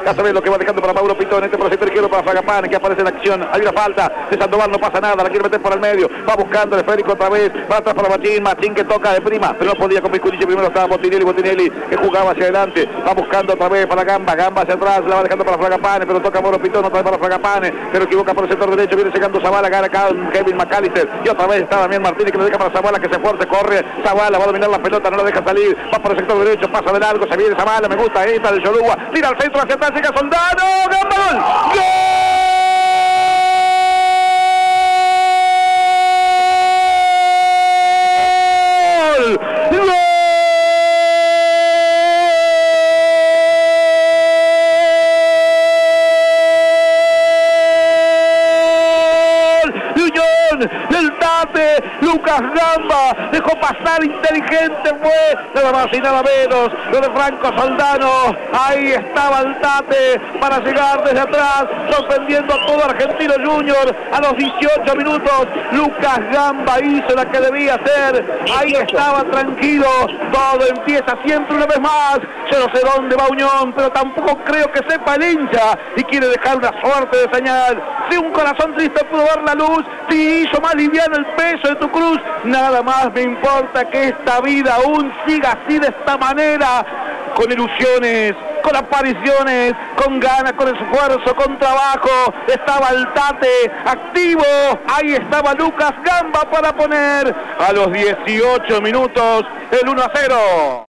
Ya sabés lo que va dejando para Mauro Pitón. Por el sector izquierdo para Fragapane, que aparece en acción. Hay una falta de Sandoval, no pasa nada. La quiere meter por el medio. Va buscando el esférico otra vez. Va atrás para Machín que toca de prima. Pero no podía con Pisculichi. Primero estaba Botinelli que jugaba hacia adelante. Va buscando otra vez para Gamba hacia atrás. La va dejando para Fragapane, pero toca Mauro Pitón otra vez para Fragapane. Pero equivoca por el sector derecho. Viene llegando Zavala. Gana acá Kevin McAllister. Y otra vez está Damián Martínez que le deja para Zavala, que se fuerte, corre. Zavala va a dominar la pelota, no la deja salir. Va por el sector derecho, pasa de largo. Se viene Zavala, me gusta. Entra de Cholugua. Tira al centro hacia atrás. Llega Soldano. ¡Gamba! ¡Gol! El Tate, Lucas Gamba, dejó pasar, inteligente fue, nada más y nada menos, lo de Franco Soldano. Ahí estaba el Tate para llegar desde atrás, sorprendiendo a todo Argentino Junior. A los 18 minutos, Lucas Gamba hizo la que debía hacer. Ahí estaba tranquilo, todo empieza siempre una vez más. Yo no sé dónde va Unión, pero tampoco creo que sepa el hincha y quiere dejar una suerte de señal. Si un corazón triste pudo ver la luz, si hizo más liviano el peso de tu cruz, nada más me importa que esta vida aún siga así de esta manera, con ilusiones, con apariciones, con ganas, con esfuerzo, con trabajo. Estaba el Tate activo, ahí estaba Lucas Gamba para poner a los 18 minutos el 1-0.